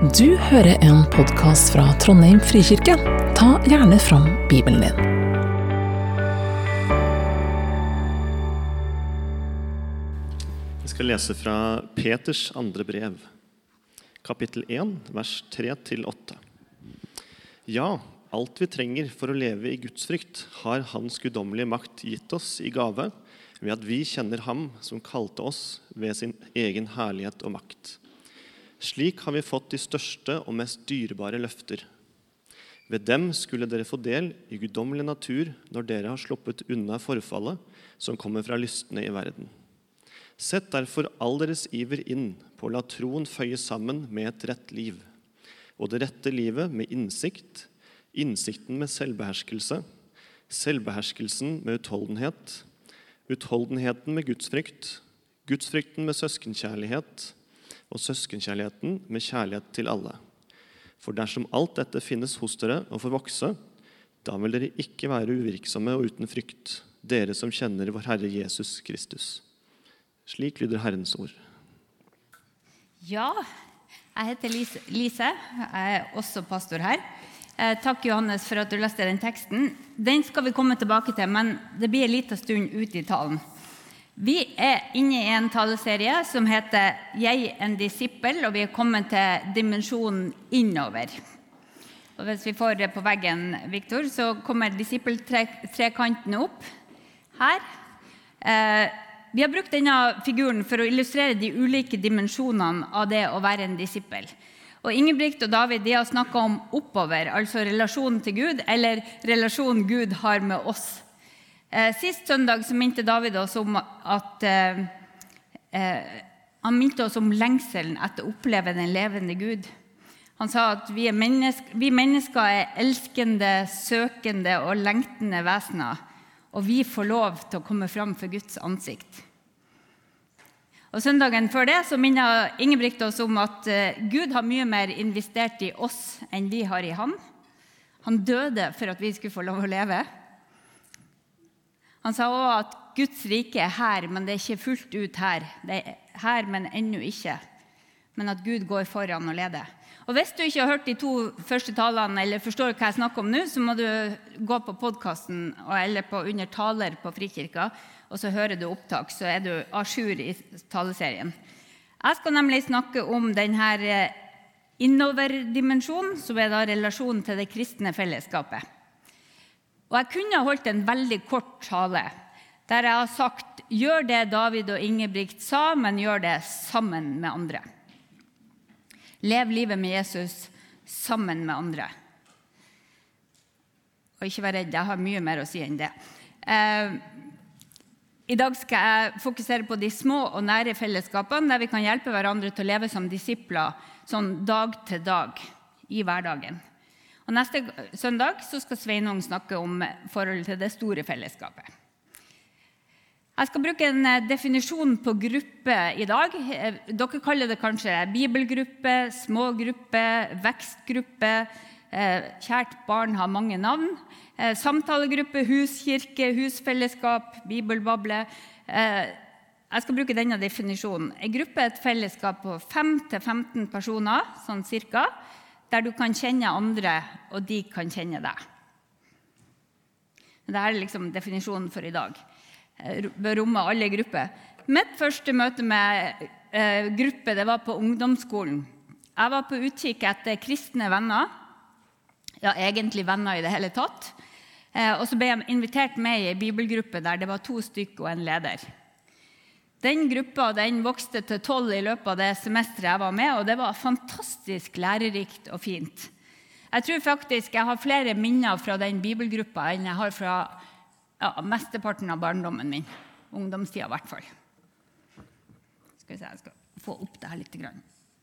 Du hører en podcast fra Trondheim Frikirke. Ta gjerne fram Bibelen din. Jeg skal lese fra Peters andre brev, kapittel 1, vers 3-8. Ja, alt vi trenger for å leve i Guds frykt har Hans guddommelige makt gitt oss i gave, ved at vi kjenner ham som kalte oss ved sin egen herlighet og makt. Slik har vi fått de største og mest dyrebare løfter. Ved dem skulle dere få del i guddommelig natur når dere har sluppet unna forfallet som kommer fra lystne i verden. Sett derfor all deres iver inn på å la troen føye sammen med et rett liv, og det rette livet med innsikt, innsikten med selvbeherskelse, selvbeherskelsen med utholdenhet, utholdenheten med gudsfrykt, gudsfrykten med søskenkjærlighet, og søskenkjærligheten med kjærlighet til alle. For dersom alt dette finnes hos dere og får vokse, da vil dere ikke være uvirksomme og uten frykt, dere som kjenner vår Herre Jesus Kristus. Slik lyder Herrens ord. Ja, jeg heter Lise, jeg er også pastor her. Takk Johannes for at du leste den teksten. Den skal vi komme tilbake til, men det blir en liten stund ut i talen. Vi er inne i en taleserie som heter «Jeg en disippel», og vi er kommet til dimensjonen innover. Og hvis vi får det på veggen, Victor, så kommer disippeltrekanten opp her. Vi har brukt denne figuren for å illustrere de ulike dimensjonene av det å være en disippel. Og Ingebrigt og David, de har snakket om oppover, altså relasjonen til Gud, eller relasjonen Gud har med oss. Sist søndag så minte David oss om at han minte oss om lengselen etter å oppleve den levende Gud. Han sa at vi mennesker er elskende, søkende og lengtende vesener, og vi får lov til å komme fram for Guds ansikt. Og søndagen før det så minnet Ingebrigt oss om at Gud har mye mer investert i oss enn vi har i han. Han døde for at vi skulle få lov å leve. Han sa også at Guds rike er her, men det er ikke fullt ut her. Det er her, men ennå ikke. Men at Gud går foran og leder. Og hvis du ikke har hørt de 2 første talene, eller forstår hva jeg snakker om nå, så må du gå på podcasten, eller på under taler på Frikirka, og så hører du opptak, så er du à jour i taleserien. Jeg skal nemlig snakke om denne innoverdimensjonen, som er da relasjonen til det kristne fellesskapet. Og jeg kunne holdt en veldig kort tale, der jeg har sagt, gjør det David og Ingebrigt sa, men gjør det sammen med andre. Lev livet med Jesus sammen med andre. Og ikke vær redd, jeg har mye mer å si enn det. I dag skal jeg fokusere på de små og nære fellesskapene, der vi kan hjelpe hverandre til å leve som disipler, sånn dag til dag i hverdagen. Og neste søndag så skal Sveinung snakke om forholdet til det store fellesskapet. Jeg skal bruke en definisjon på gruppe i dag. Dere kaller det kanskje bibelgruppe, smågruppe, vekstgruppe. Kjært barn har mange navn. Samtalegruppe, huskirke, husfellesskap, bibelbable. Jeg skal bruke denne definisjonen. En gruppe er et fellesskap på 5-15 personer, sånn cirka, der du kan kjenne andre, og de kan kjenne deg. Dette er liksom definisjonen for i dag. Bør romme alle grupper. Mitt første møte med gruppe, det var på ungdomsskolen. Jeg var på utkikk etter kristne venner, ja, egentlig venner i det hele tatt, og så ble jeg invitert med i en bibelgruppe der det var 2 stykker og en leder. Den gruppa den vokste til 12 i løpet av det semesteret jeg var med, og det var fantastisk lærerikt og fint. Jeg tror faktisk jeg har flere minner fra den bibelgruppa enn jeg har fra mesteparten av barndommen min. Ungdomstida i hvert fall. Skal vi se, jeg skal få opp det her litt grann.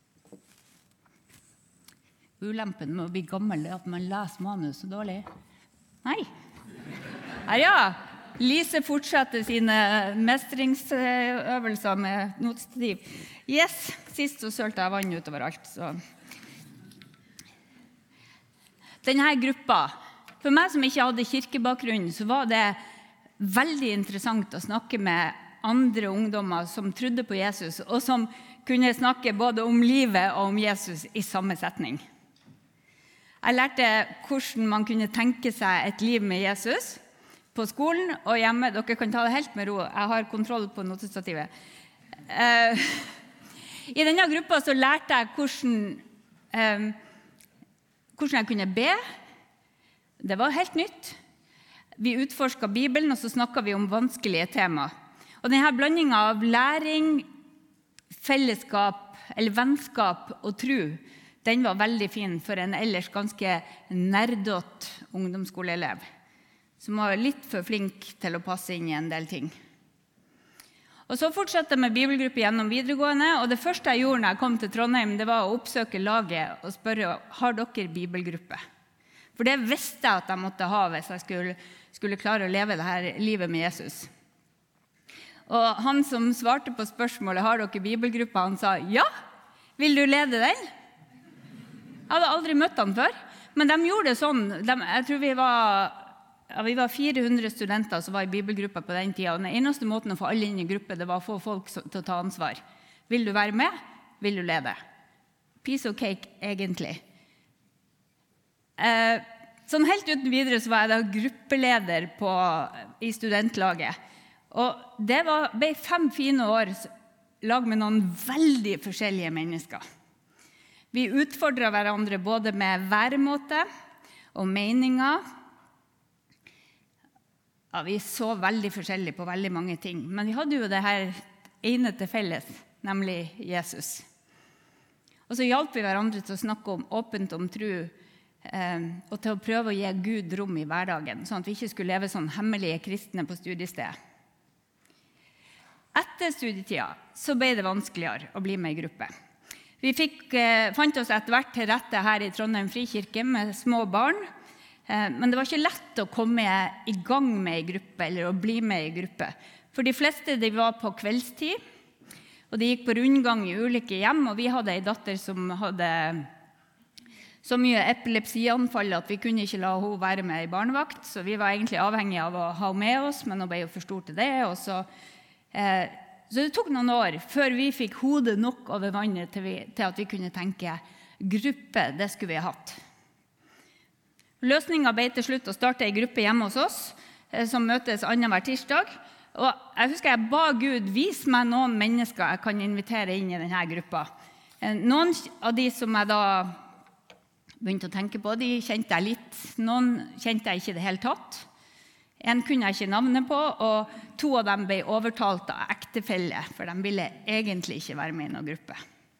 Ulempen med å bli gammel er at man leser manus så dårlig. Nei. Her ja. Lise fortsetter sine mestringsøvelser med notestativ. Yes, sist så sølte jeg vann utover alt. Så. Denne gruppa, for meg som ikke hadde kirkebakgrunn, så var det veldig interessant å snakke med andre ungdommer som trodde på Jesus, og som kunne snakke både om livet og om Jesus i samme setning. Jeg lærte hvordan man kunne tenke seg et liv med Jesus på skolen og hjemme. Dere kan ta det helt med ro. Jeg har kontroll på notestativet. I denne gruppa så lærte jeg hvordan jeg kunne be. Det var helt nytt. Vi utforsket Bibelen, og så snakket vi om vanskelige tema. Og denne blandingen av læring, fellesskap, eller vennskap og tro, den var veldig fin for en ellers ganske nerdott ungdomsskoleelev, som var litt for flink til å passe inn i en del ting. Og så fortsatte jeg med bibelgruppe gjennom videregående, og det første jeg gjorde når jeg kom til Trondheim, det var å oppsøke laget og spørre, har dere bibelgruppe? For det visste jeg at jeg måtte ha hvis jeg skulle klare å leve dette livet med Jesus. Og han som svarte på spørsmålet, har dere bibelgruppe? Han sa, ja, vil du lede den? Jeg hadde aldri møtt han før, men de gjorde det sånn. Jeg tror vi var 400 studenter som var i bibelgruppa på den tiden, og den eneste måten å få alle inn i gruppe, det var å få folk til å ta ansvar. Vil du være med? Vil du lede? Piece of cake, egentlig. Sånn helt uten videre så var jeg da gruppeleder i studentlaget. Og det ble 5 fine år lag med noen veldig forskjellige mennesker. Vi utfordret hverandre både med væremåte og meninger. Ja, vi så veldig forskjellig på veldig mange ting, men vi hadde jo det her ene til felles, nemlig Jesus. Og så hjalp vi hverandre til å snakke åpent om tro, og til å prøve å gi Gud rom i hverdagen, sånn at vi ikke skulle leve sånn hemmelige kristne på studiestedet. Etter studietida så ble det vanskeligere å bli med i gruppe. Vi fant oss etter hvert til rette her i Trondheim Frikirke med små barn, men det var ikke lett å komme i gang med i gruppe, eller å bli med i gruppe. For de fleste de var på kveldstid, og de gikk på rundgang i ulike hjem, og vi hadde en datter som hadde så mye epilepsianfall at vi kunne ikke la henne være med i barnevakt, så vi var egentlig avhengige av å ha henne med oss, men hun ble jo for stor til det, og så det tok noen år før vi fikk hodet nok over vannet til at vi kunne tenke gruppe, det skulle vi ha hatt. Løsningen ble til slutt å starte en gruppe hjemme hos oss, som møtes annenhver tirsdag. Og jeg husker jeg ba Gud, vis meg noen mennesker jeg kan invitere inn i denne gruppa. Noen av de som jeg da begynte å tenke på, de kjente jeg litt. Noen kjente jeg ikke det hele tatt. En kunne jeg ikke navnet på, og 2 av dem ble overtalt av ektefelle, for de ville egentlig ikke være med i noen gruppe.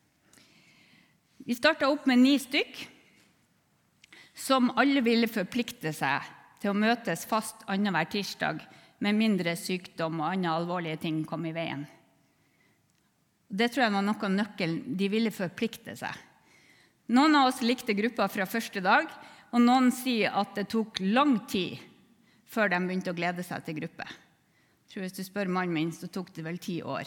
Vi startet opp med 9 stykk, som alle ville forplikte seg til å møtes fast annenhver tirsdag, med mindre sykdom og andre alvorlige ting kom i veien. Det tror jeg var noe av nøkkelen, de ville forplikte seg. Noen av oss likte gruppa fra første dag, og noen sier at det tok lang tid før de begynte å glede seg til gruppe. Jeg tror hvis du spør mannen min, så tok det vel 10 år.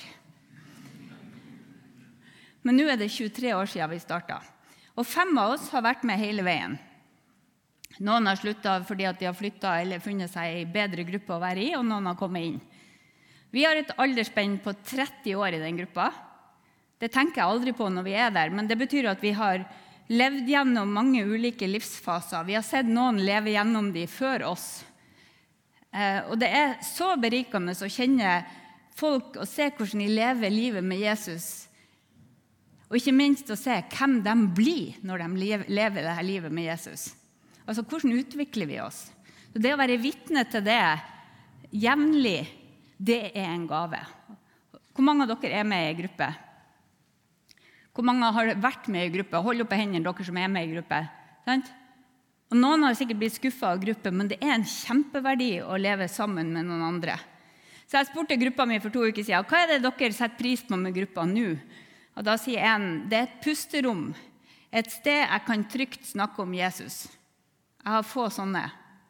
Men nå er det 23 år siden vi startet. Og 5 av oss har vært med hele veien. Noen har sluttet fordi at de har flyttet eller funnet seg i bedre gruppe å være i, og noen har kommet inn. Vi har et aldersspenn på 30 år i den gruppa. Det tenker jeg aldri på når vi er der, men det betyr at vi har levd gjennom mange ulike livsfaser. Vi har sett noen leve gjennom de før oss. Og det er så berikende å kjenne folk og se hvordan de lever livet med Jesus. Og ikke minst å se hvem de blir når de lever dette livet med Jesus. Altså, hvordan utvikler vi oss? Så det å være vitne til det jevnlig, det er en gave. Hvor mange av dere er med i gruppe? Hvor mange har vært med i gruppe? Hold opp hendene dere som er med i gruppe. Sant? Og noen har sikkert blitt skuffet av gruppe, men det er en kjempeverdi å leve sammen med noen andre. Så jeg spurte gruppa mi for 2 uker siden, hva er det dere setter pris på med gruppa nå? Og da sier en, det er et pusterom, et sted jeg kan trygt snakke om Jesus. Jeg har få sånne.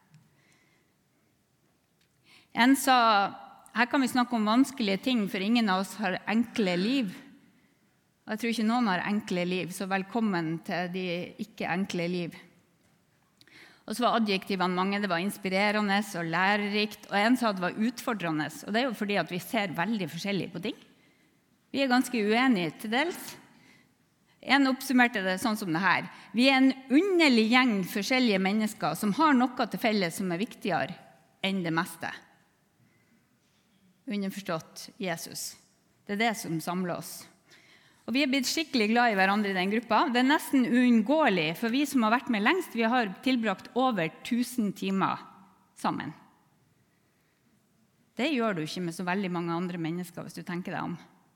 En sa, her kan vi snakke om vanskelige ting, for ingen av oss har enkle liv. Og jeg tror ikke noen har enkle liv, så velkommen til de ikke enkle liv. Og så var adjektivene mange, det var inspirerende og lærerikt, og en sa det var utfordrende, og det er jo fordi at vi ser veldig forskjellig på ting. Vi ganske uenige til dels. En oppsummerte det sånn som det her. Vi en underlig gjeng forskjellige mennesker som har noe til felles som viktigere enn det meste. Underforstått Jesus. Det det som samler oss. Og vi blitt skikkelig glad i hverandre i den gruppa. Det nesten uunngåelig, for vi som har vært med lengst, vi har tilbrakt over 1000 timer sammen. Det gjør du ikke med så veldig mange andre mennesker, hvis du tenker deg om.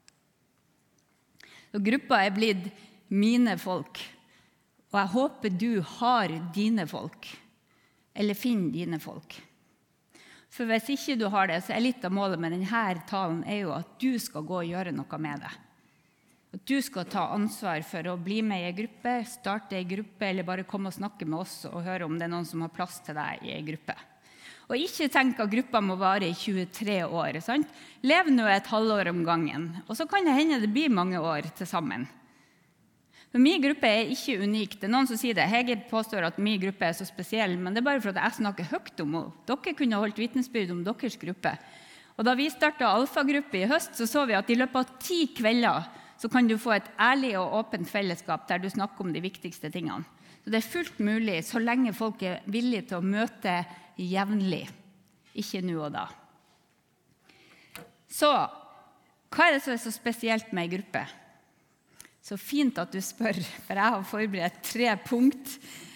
Og gruppa blitt mine folk, og jeg håper du har dine folk, eller finner dine folk. For hvis ikke du har det, så litt av målet med denne talen jo at du skal gå og gjøre noe med det. At du skal ta ansvar for å bli med i en gruppe, starte en gruppe, eller bare komme og snakke med oss og høre om det noen som har plass til deg i en gruppe. Og ikke tenk at gruppa må vare i 23 år, sant? Lev nå et halvår om gangen, og så kan det hende det blir mange år til sammen. For min gruppe ikke unik. Det noen som sier det. Jeg påstår at min gruppe så spesiell, men det bare for at jeg snakker høyt om henne. Dere kunne holdt vitnesbyrd om deres gruppe. Og da vi startet alfagruppe i høst, så vi at i løpet av 10 kvelder så kan du få et ærlig og åpent fellesskap der du snakker om de viktigste tingene. Så det fullt mulig, så lenge folk villige til å møte jevnlig, ikke nå og da. Så, hva det som så spesielt med en gruppe? Så fint at du spør, for jeg har forberedt 3 punkt.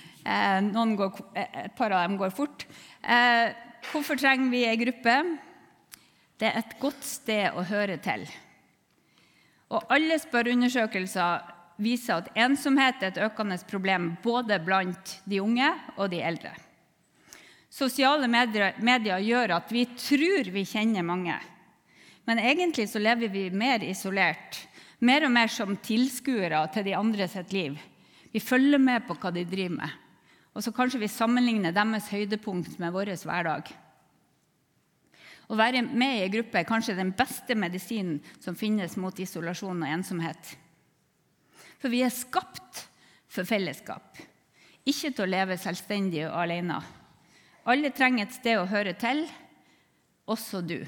Et par av dem går fort. Hvorfor trenger vi en gruppe? Det et godt sted å høre til. Og alle spørreundersøkelser viser at ensomhet et økende problem både blant de unge og de eldre. Sosiale medier gjør at vi tror vi kjenner mange, men egentlig så lever vi mer isolert, mer og mer som tilskuere til de andre sitt liv. Vi følger med på hva de driver med, og så kanskje vi sammenligner deres høydepunkt med vår hverdag. Å være med i en gruppe kanskje den beste medisinen som finnes mot isolasjon og ensomhet. For vi skapt for fellesskap, ikke til å leve selvstendig og alene. Alle trenger et sted å høre til, også du.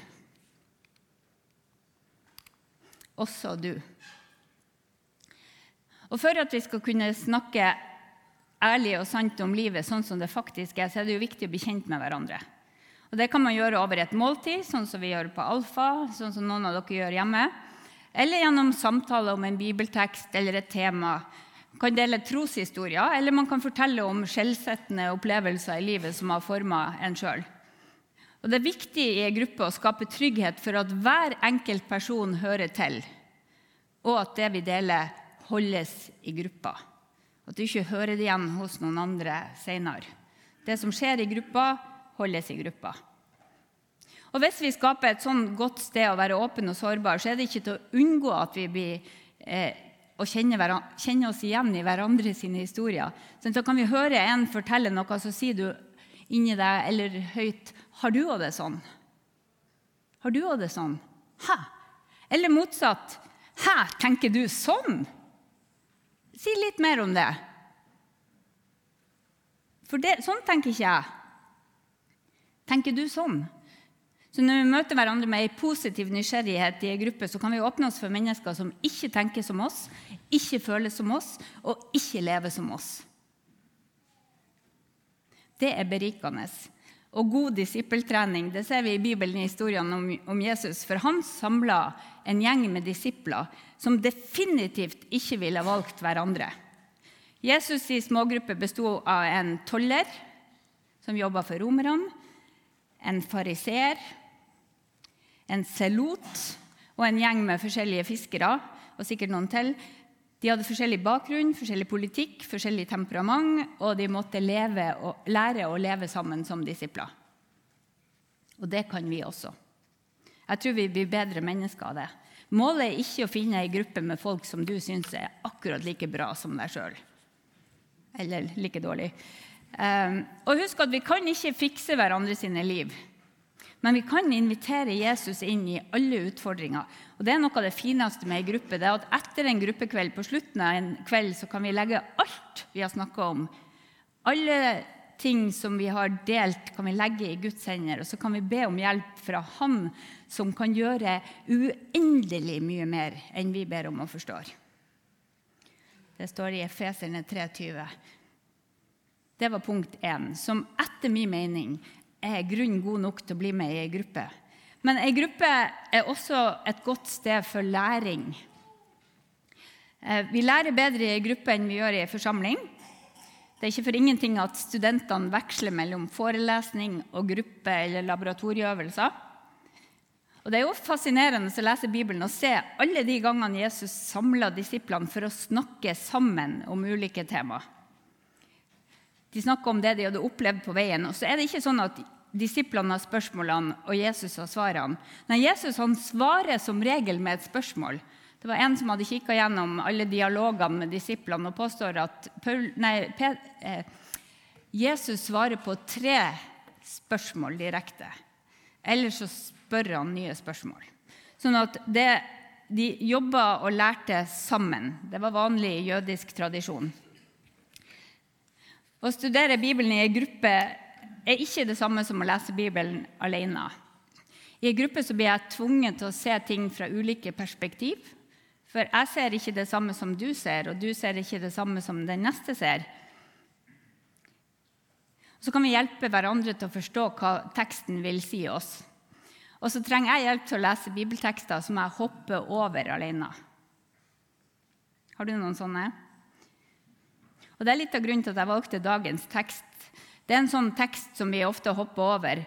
Også du. Og for at vi skal kunne snakke ærlig og sant om livet sånn som det faktisk så det jo viktig å bli kjent med hverandre. Og det kan man gjøre over et måltid, sånn som vi gjør på Alfa, sånn som noen av dere gjør hjemme, eller gjennom samtaler om en bibeltekst eller et tema. Man kan dele troshistorier, eller man kan fortelle om skjellsettende opplevelser i livet som har formet en selv. Og det viktig i en gruppe å skape trygghet for at hver enkelt person hører til, og at det vi deler holdes i gruppa. At du ikke hører det igjen hos noen andre senere. Det som skjer i gruppa, holdes i gruppa. Og hvis vi skaper et sånn godt sted å være åpen og sårbar, så det ikke til å unngå at vi blir og kjenne oss igjen i hverandre sine historier. Så kan vi høre en fortelle noe, så sier du inni deg eller høyt, har du også det sånn? Har du også det sånn? Hæ? Eller motsatt, hæ, tenker du sånn? Si litt mer om det. For sånn tenker ikke jeg. Tenker du sånn? Så når vi møter hverandre med en positiv nysgjerrighet i en gruppe, så kan vi åpne oss for mennesker som ikke tenker som oss, ikke føler som oss, og ikke lever som oss. Det berikende. Og god disippeltrening, det ser vi i Bibelen i historien om Jesus, for han samlet en gjeng med disipler som definitivt ikke ville valgt hverandre. Jesus i smågruppe bestod av en toller som jobbet for romerne, en fariser, en selot og en gjeng med forskjellige fiskere, og sikkert noen til. De hadde forskjellig bakgrunn, forskjellig politikk, forskjellig temperament, og de måtte lære å leve sammen som disipler. Og det kan vi også. Jeg tror vi blir bedre mennesker av det. Målet ikke å finne en gruppe med folk som du synes akkurat like bra som deg selv. Eller like dårlig. Og husk at vi kan ikke fikse hverandre sine liv, men vi kan invitere Jesus inn i alle utfordringer. Og det noe av det fineste med en gruppe, det at etter en gruppekveld, på slutten av en kveld, så kan vi legge alt vi har snakket om, alle ting som vi har delt, kan vi legge i Guds hender, og så kan vi be om hjelp fra Han som kan gjøre uendelig mye mer enn vi ber om og forstår. Det står i Efeserne 3:20. Det var punkt 1, som etter min mening grunn god nok til å bli med i en gruppe. Men en gruppe også et godt sted for læring. Vi lærer bedre i en gruppe enn vi gjør i en forsamling. Det ikke for ingenting at studentene veksler mellom forelesning og gruppe eller laboratorieøvelser. Og det jo fascinerende å lese Bibelen og se alle de gangene Jesus samlet disiplene for å snakke sammen om ulike tema. De snakket om det de hadde opplevd på veien, og så det ikke sånn at disiplene har spørsmålene og Jesus har svarene. Nei, Jesus han svarer som regel med et spørsmål. Det var en som hadde kikket gjennom alle dialogene med disiplene og påstår at Jesus svarer på 3 spørsmål direkte. Ellers så spør han nye spørsmål. Sånn at de jobbet og lærte sammen. Det var vanlig i jødisk tradisjon. Å studere Bibelen i en gruppe ikke det samme som å lese Bibelen alene. I en gruppe så blir jeg tvunget til å se ting fra ulike perspektiv. For jeg ser ikke det samme som du ser, og du ser ikke det samme som den neste ser. Så kan vi hjelpe hverandre til å forstå hva teksten vil si oss. Og så trenger jeg hjelp til å lese bibeltekster som jeg hopper over alene. Har du noen sånne? Og det litt av grunnen til at jeg valgte dagens tekst. Det en sånn tekst som vi ofte hopper over.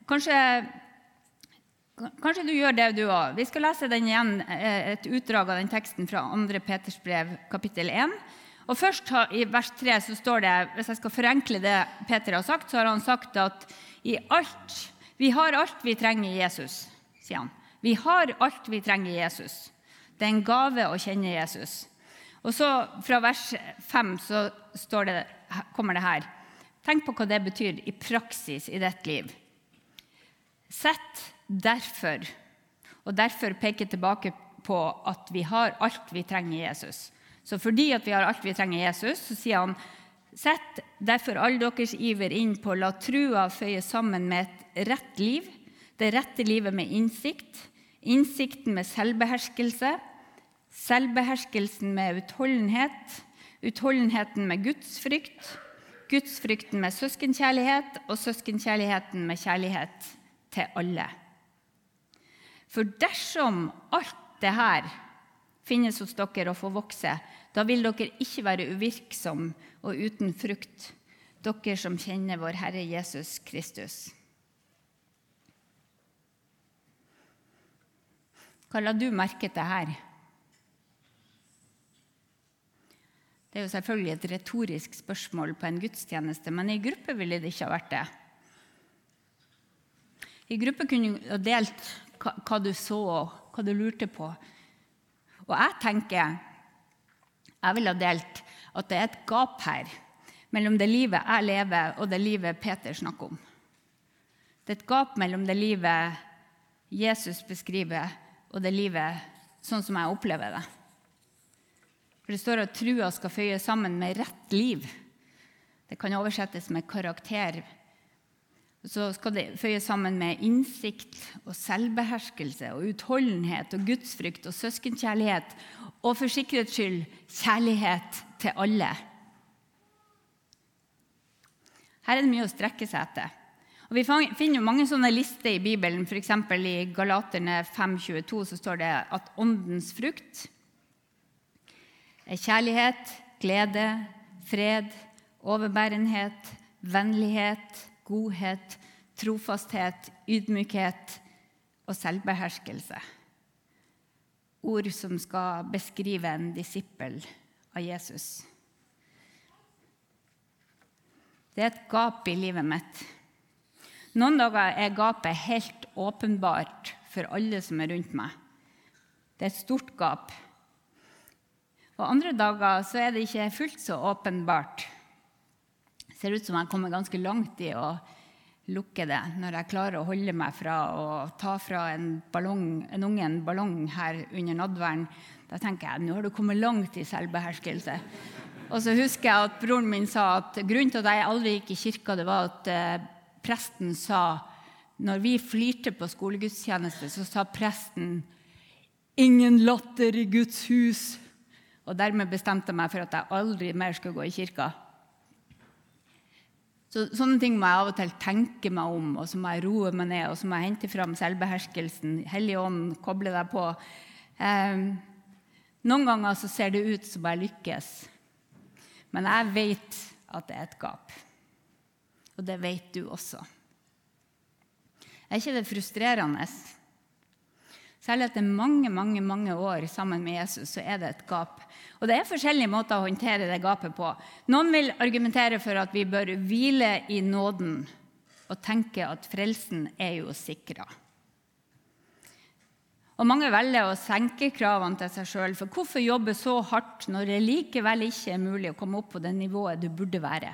Kanskje du gjør det du også. Vi skal lese den igjen, et utdrag av den teksten fra 2. Peters brev, kapittel 1. Og først i vers 3 så står det, hvis jeg skal forenkle det Peter har sagt, så har han sagt at vi har alt vi trenger i Jesus, sier han. Vi har alt vi trenger i Jesus. Det en gave å kjenne Jesus. Og så fra vers 5 så kommer det her. Tenk på hva det betyr i praksis i ditt liv. Sett derfor, og derfor peker tilbake på at vi har alt vi trenger i Jesus. Så fordi at vi har alt vi trenger i Jesus, så sier han, sett derfor all deres iver inn på å la trua føye sammen med et rett liv, det rette livet med innsikt, innsikten med selvbeherskelse, selvbeherskelsen med utholdenhet, utholdenheten med gudsfrykt, gudsfrykten med søskenkjærlighet, og søskenkjærligheten med kjærlighet til alle. For dersom alt det her finnes hos dere og får vokse, da vil dere ikke være uvirksom og uten frukt, dere som kjenner vår Herre Jesus Kristus. Hva la du merke til her? Det jo selvfølgelig et retorisk spørsmål på en gudstjeneste, men i gruppe ville det ikke ha vært det. I gruppe kunne du delt hva du så og hva du lurte på. Og jeg tenker, jeg vil ha delt at det et gap her mellom det livet jeg lever og det livet Peter snakker om. Det et gap mellom det livet Jesus beskriver og det livet sånn som jeg opplever det. For det står at trua skal føye sammen med rett liv. Det kan oversettes med karakter. Så skal det føye sammen med innsikt og selvbeherskelse og utholdenhet og gudsfrykt og søskenkjærlighet og for sikkerhets skyld kjærlighet til alle. Her det mye å strekke seg etter. Og vi finner jo mange sånne lister i Bibelen, for eksempel i Galaterne 5:22 så står det at åndens frukt kjærlighet, glede, fred, overbærenhet, vennlighet, godhet, trofasthet, ydmykhet og selvbeherskelse. Ord som skal beskrive en disippel av Jesus. Det et gap i livet mitt. Noen dager gapet helt åpenbart for alle som rundt meg. Det et stort gap. Og andre dager så det ikke fullt så åpenbart. Det ser ut som jeg kommer ganske langt i å lukke det, når jeg klarer å holde meg fra å ta fra en ballong her under nadværen. Da tenker jeg, nå har du kommet langt i selvbeherskelse. Og så husker jeg at broren min sa at grunnen til at jeg aldri gikk i kirka, det var at presten sa, når vi flirte på skolegudstjeneste, så sa presten, ingen latter i Guds hus. Og dermed bestemte jeg meg for at jeg aldri mer skulle gå i kirka. Så sånne ting må jeg av og til tenke meg om, og så må jeg roe meg ned, og så må jeg hente frem selvbeherskelsen, Hellig ånd, koble deg på. Noen ganger så ser det ut som jeg lykkes, men jeg vet at det et gap. Og det vet du også. Er ikke det frustrerende? Særlig etter mange år sammen med Jesus, så det et gap. Og det forskjellige måter å håndtere det gapet på. Noen vil argumentere for at vi bør hvile i nåden og tenke at frelsen jo sikret. Og mange velger å senke kravene til seg selv, for hvorfor jobbe så hardt når det likevel ikke mulig å komme opp på det nivået du burde være?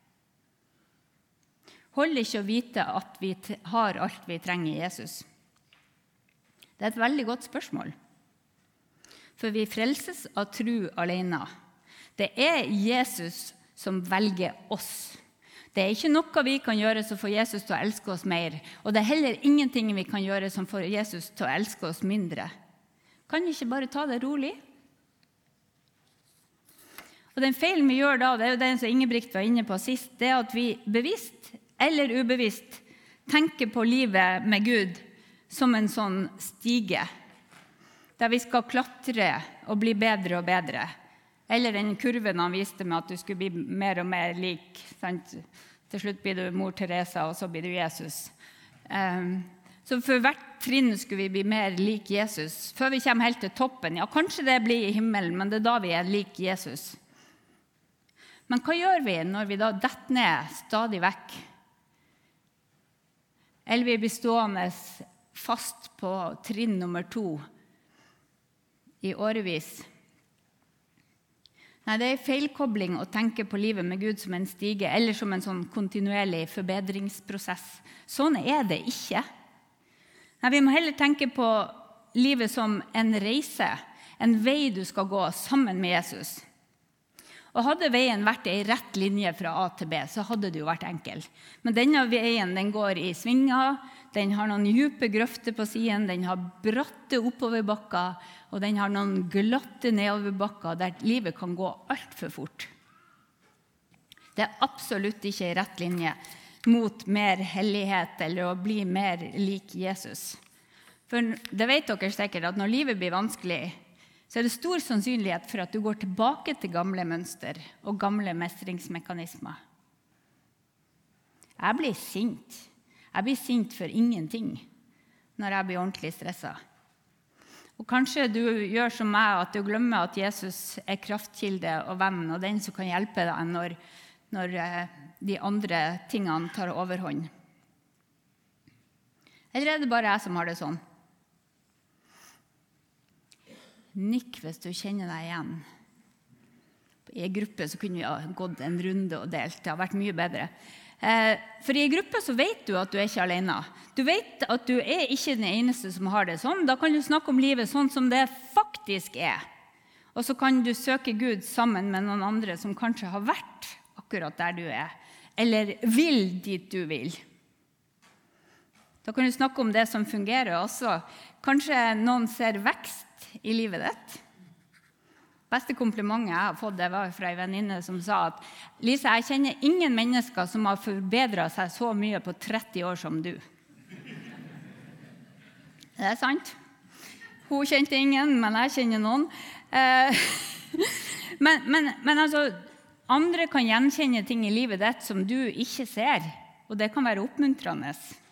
Hold ikke å vite at vi har alt vi trenger i Jesus. Det et veldig godt spørsmål. For vi frelses av tro alene. Det Jesus som velger oss. Det ikke noe vi kan gjøre som får Jesus til å elske oss mer, og det heller ingenting vi kan gjøre som får Jesus til å elske oss mindre. Kan vi ikke bare ta det rolig? Og den feilen vi gjør da, det jo den som Ingebrigt var inne på sist, det at vi bevisst eller ubevisst tenker på livet med Gud som en sånn stige, der vi skal klatre og bli bedre og bedre. Eller den kurven han viste med at du skulle bli mer og mer lik. Sant? Til slutt blir du mor Teresa, og så blir du Jesus. Så for hvert trinn skulle vi bli mer lik Jesus. Før vi kommer helt til toppen. Ja, kanskje det blir i himmelen, men det da vi lik Jesus. Men hva gjør vi når vi da detter ned stadig vekk? Eller vi blir stående fast på trinn nummer 2 i årevis. Nei, det feilkobling å tenke på livet med Gud som en stige, eller som en sånn kontinuerlig forbedringsprosess. Sånn det ikke. Nei, vi må heller tenke på livet som en reise, en vei du skal gå sammen med Jesus. Og hadde veien vært en rett linje fra A til B, så hadde det jo vært enkelt. Men denne veien, den går i svinger, den har noen dype grøfter på siden, den har bratte oppoverbakker, og den har noen glatte nedoverbakker, der livet kan gå alt for fort. Det absolutt ikke en rett linje mot mer hellighet, eller å bli mer lik Jesus. For det vet dere sikkert, at når livet blir vanskelig, så det stor sannsynlighet for at du går tilbake til gamle mønster og gamle mestringsmekanismer. Jeg blir sint. Jeg blir sint for ingenting når jeg blir ordentlig stresset. Og kanskje du gjør som meg, at du glemmer at Jesus kraftkilde og venn, og den som kan hjelpe deg når de andre tingene tar overhånd. Eller det bare jeg som har det sånn? Nikk hvis du kjenner deg igjen. I en gruppe så kunne vi ha gått en runde og delt. Det har vært mye bedre. For i en gruppe så vet du at du ikke alene. Du vet at du ikke den eneste som har det sånn. Da kan du snakke om livet sånn som det faktisk Og så kan du søke Gud sammen med noen andre som kanskje har vært akkurat der du eller vil dit du vil. Da kan du snakke om det som fungerer også. Kanskje noen ser vekst i livet ditt. Beste komplimentet jeg har fått, det var fra en venninne som sa at Lise, jeg kjenner ingen mennesker som har forbedret seg så mye på 30 år som du. Det sant. Hun kjente ingen, men jeg kjenner noen. Men altså, andre kan gjenkjenne ting i livet ditt som du ikke ser, og det kan være oppmuntrende.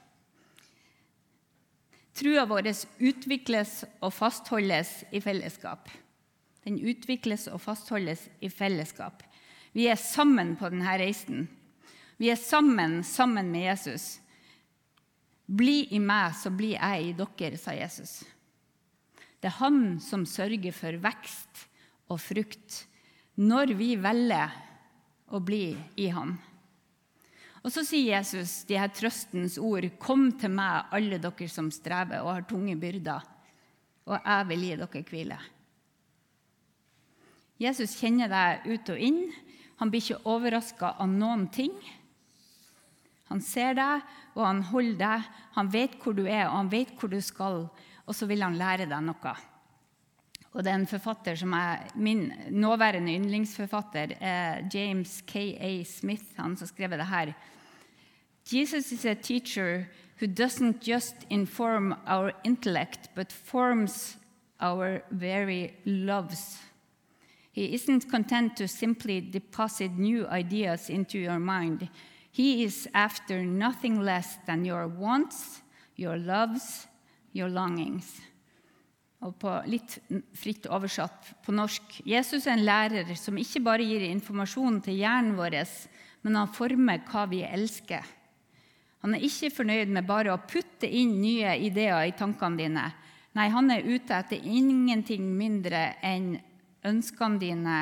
Trua vår utvikles og fastholdes i fellesskap. Den utvikles og fastholdes i fellesskap. Vi sammen på denne reisen. Vi sammen med Jesus. Bli i meg, så blir jeg i dere, sa Jesus. Det han som sørger for vekst og frukt når vi velger å bli i han. Og så sier Jesus de her trøstens ord, kom til meg alle dere som strever og har tunge byrder, og jeg vil gi dere hvile. Jesus kjenner deg ut og inn. Han blir ikke overrasket av noen ting. Han ser deg, og han holder deg. Han vet hvor du og han vet hvor du skal, og så vil han lære deg noe. Og det en forfatter som min nåværende yndlingsforfatter, James K.A. Smith, han som skrev det her. Jesus is a teacher who doesn't just inform our intellect, but forms our very loves. He isn't content to simply deposit new ideas into your mind. He is after nothing less than your wants, your loves, your longings. Og på litt fritt oversatt på norsk. Jesus en lærer som ikke bare gir informasjon til hjernen vår, men han former hva vi elsker. Han ikke fornøyd med bare å putte inn nye ideer i tankene dine. Nei, han ute etter ingenting mindre enn ønskene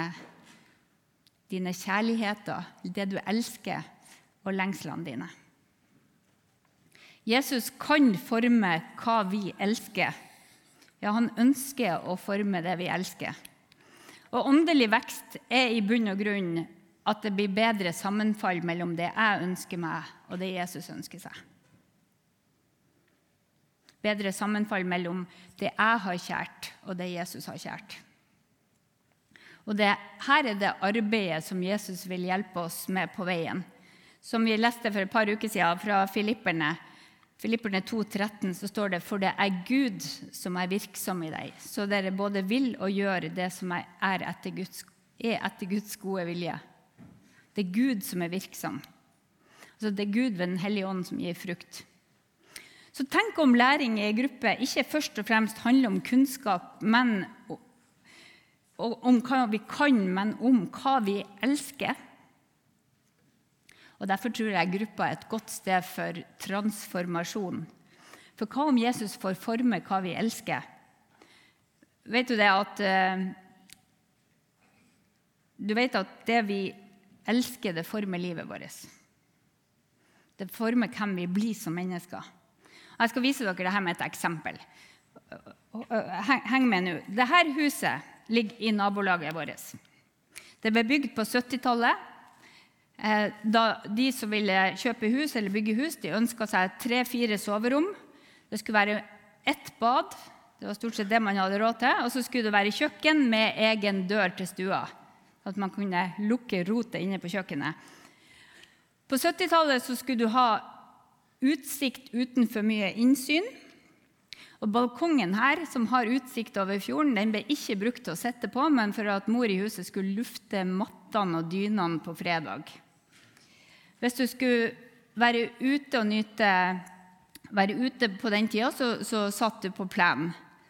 dine kjærligheter, det du elsker, og lengslene dine. Jesus kan forme hva vi elsker. Ja, han ønsker å forme det vi elsker. Og åndelig vekst i bunn og grunn at det blir bedre sammenfall mellom det jeg ønsker meg og det Jesus ønsker seg. Bedre sammenfall mellom det jeg har kjært og det Jesus har kjært. Og her det arbeidet som Jesus vil hjelpe oss med på veien. Som vi leste for et par uker siden fra Filipperne 2,13, så står det, for det Gud som virksom i deg, så dere både vil og gjør det som etter Guds gode vilje. Det Gud som virksom. Altså det Gud ved den hellige ånd som gir frukt. Så tenk om læring i gruppe ikke først og fremst handler om kunnskap, men om hva vi kan, men om hva vi elsker. Og derfor tror jeg gruppa et godt sted for transformasjon. For hva om Jesus får forme hva vi elsker? Vet du det at det vi elsker, det former livet vårt. Det former hvem vi blir som mennesker. Jeg skal vise dere dette med et eksempel. Heng med nå. Dette huset ligger i nabolaget vårt. Det ble bygd på 70-tallet. Da de som ville kjøpe hus eller bygge hus, de ønsket seg 3-4 soverom. Det skulle være ett bad, det var stort sett det man hadde råd til, og så skulle det være kjøkken med egen dør til stua, at man kunne lukke rotet inne på kjøkkenet. På 70-tallet så skulle du ha utsikt uten for mye innsyn, og balkongen her, som har utsikt over fjorden, den ble ikke brukt til å sette på, men for at mor i huset skulle lufte mattene og dynene på fredag. Hvis du skulle være ute og være ute på den tiden, så satt du på plen,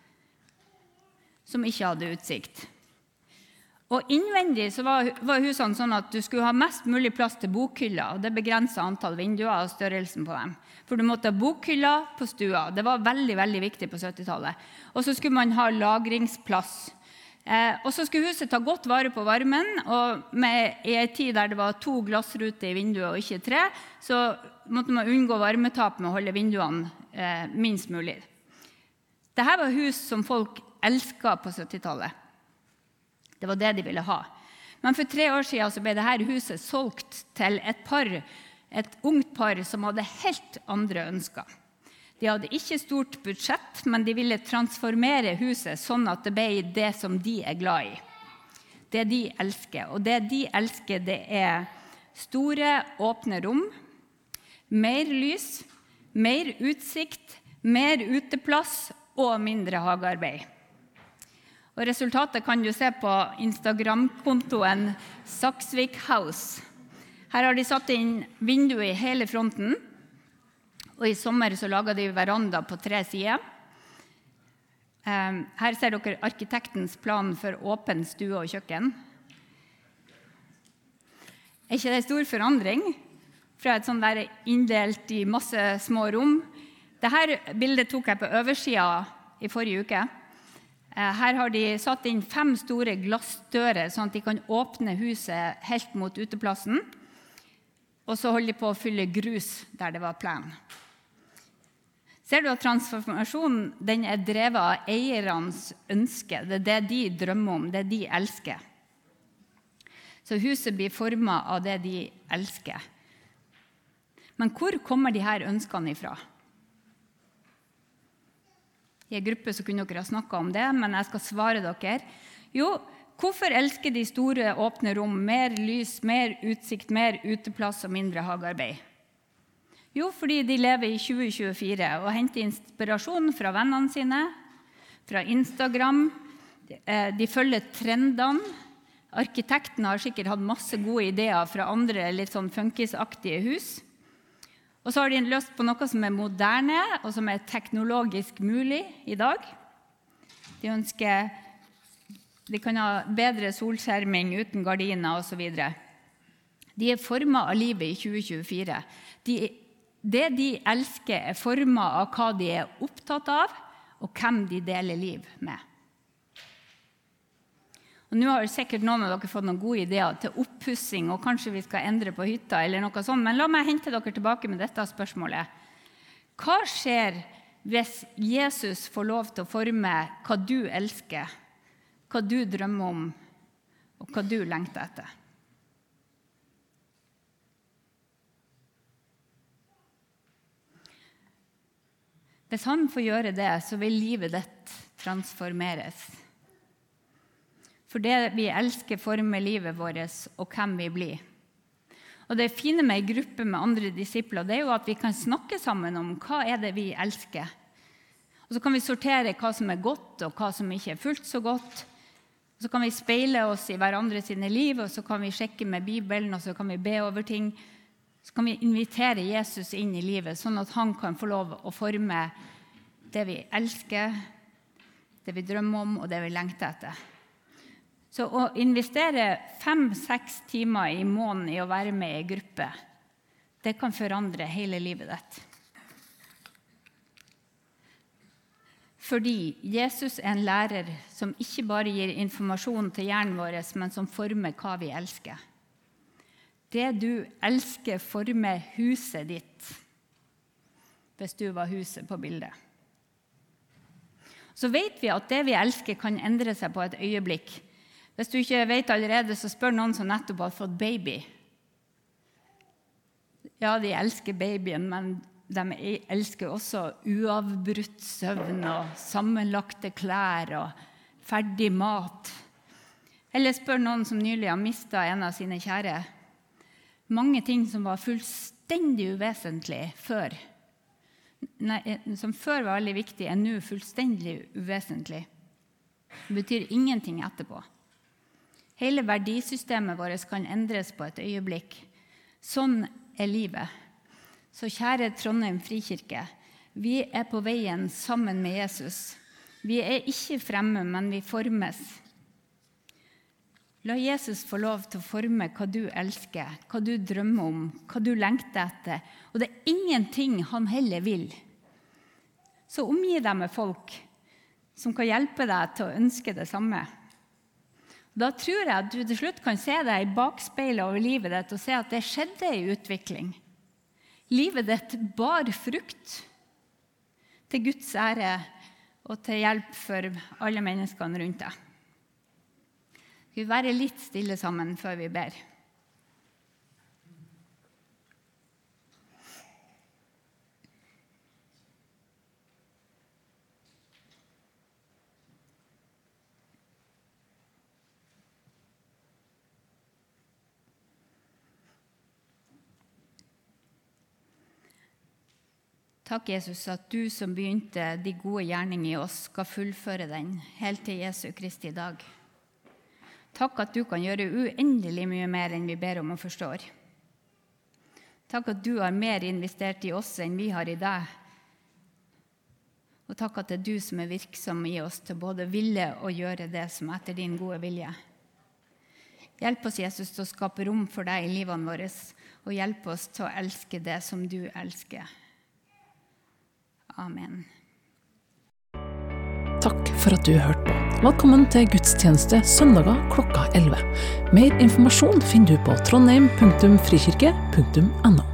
som ikke hadde utsikt. Og innvendig så var husene sånn at du skulle ha mest mulig plass til bokhyller, og det begrenset antall vinduer og størrelsen på dem. For du måtte ha bokhyller på stua. Det var veldig, veldig viktig på 70-tallet. Og så skulle man ha lagringsplass. Og så skulle huset ta godt vare på varmen, og i en tid der det var 2 glassruter i vinduet og ikke 3, så måtte man unngå varmetap med å holde vinduene minst mulig. Dette var hus som folk elsket på 70-tallet. Det var det de ville ha. Men for 3 år siden så ble dette huset solgt til et ungt par som hadde helt andre ønsker. De hadde ikke stort budsjett, men de ville transformere huset sånn at det ble det som de glad i. Det de elsker. Og det de elsker, det store, åpne rom, mer lys, mer utsikt, mer uteplass og mindre hagearbeid. Og resultatet kan du se på Instagram-kontoen Saksvik House. Her har de satt inn vinduet i hele fronten, og i sommer så laget de veranda på 3 sider. Her ser dere arkitektens plan for åpen stue og kjøkken. Ikke det stor forandring fra et sånt der inndelt i masse små rom? Dette bildet tok jeg på oversiden i forrige uke. Her har de satt inn 5 store glassdører, sånn at de kan åpne huset helt mot uteplassen. Og så holder de på å fylle grus der det var plen. Ser du at transformasjonen den drevet av eierens ønske? Det det de drømmer om, det de elsker. Så huset blir formet av det de elsker. Men hvor kommer de her ønskene ifra? I en gruppe så kunne dere ha snakket om det, men jeg skal svare dere. Jo, hvorfor elsker de store åpne rom, mer lys, mer utsikt, mer uteplass og mindre hagearbeid? Jo, fordi de lever i 2024 og henter inspirasjon fra vennene sine, fra Instagram. De følger trendene. Arkitekten har sikkert hatt masse gode ideer fra andre litt sånn funkisaktige hus. Og så har de lyst på noe som moderne og som teknologisk mulig i dag. De ønsker de kan ha bedre solskjerming uten gardiner og så videre. De formet av livet i 2024. Det de elsker formet av hva de opptatt av og hvem de deler liv med. Og nå har sikkert noen av dere fått noen gode ideer til oppussing, og kanskje vi skal endre på hytta eller noe sånt, men la meg hente dere tilbake med dette spørsmålet. Hva skjer hvis Jesus får lov til å forme hva du elsker, hva du drømmer om, og hva du lengter etter? Hvis han får gjøre det, så vil livet ditt transformeres. For det vi elsker former livet vårt og hvem vi blir. Og det fine med en gruppe med andre disipler, det jo at vi kan snakke sammen om hva det vi elsker. Og så kan vi sortere hva som godt og hva som ikke fullt så godt. Og så kan vi speile oss i hverandre sine liv, og så kan vi sjekke med Bibelen, og så kan vi be over ting. Så kan vi invitere Jesus inn i livet, sånn at han kan få lov å forme det vi elsker, det vi drømmer om, og det vi lengter etter. Så å investere 5-6 timer i måneden i å være med i en gruppe, det kan forandre hele livet ditt. Fordi Jesus en lærer som ikke bare gir informasjon til hjernen vår, men som former hva vi elsker. Det du elsker former huset ditt, hvis du var huset på bildet. Så vet vi at det vi elsker kan endre seg på et øyeblikk. Hvis du ikke vet allerede, så spør noen som nettopp har fått baby. Ja, de elsker babyen, men de elsker også uavbrutt søvn og sammenlagte klær og ferdig mat. Eller spør noen som nylig har mistet en av sine kjære. Mange ting som var fullstendig uvesentlig før. Som før var veldig viktig, nå fullstendig uvesentlig. Det betyr ingenting etterpå. Hele verdisystemet vårt kan endres på et øyeblikk. Sånn livet. Så kjære Trondheim Frikirke, vi på veien sammen med Jesus. Vi ikke fremme, men vi formes. La Jesus få lov til å forme hva du elsker, hva du drømmer om, hva du lengter etter. Og det ingenting han heller vil. Så omgi deg med folk som kan hjelpe deg til å ønske det samme. Da tror jeg at du til slutt kan se deg i bakspeilet over livet ditt og se at det skjedde en utvikling. Livet ditt bar frukt til Guds ære og til hjelp for alle menneskene rundt deg. Vi vil være litt stille sammen før vi ber. Takk, Jesus, at du som begynte de gode gjerninger i oss skal fullføre den helt til Jesu Kristi dag. Takk at du kan gjøre uendelig mye mer enn vi ber om og forstår. Takk at du har mer investert i oss enn vi har i deg. Og takk at det du som virksom i oss til både ville og gjøre det som etter din gode vilje. Hjelp oss, Jesus, til å skape rom for deg i livene våre, og hjelp oss til å elske det som du elsker. Amen. Takk for at du hørte på. Velkommen til gudstjeneste søndager klokka 11. Mer informasjon finner du på trondheim.frikirke.no.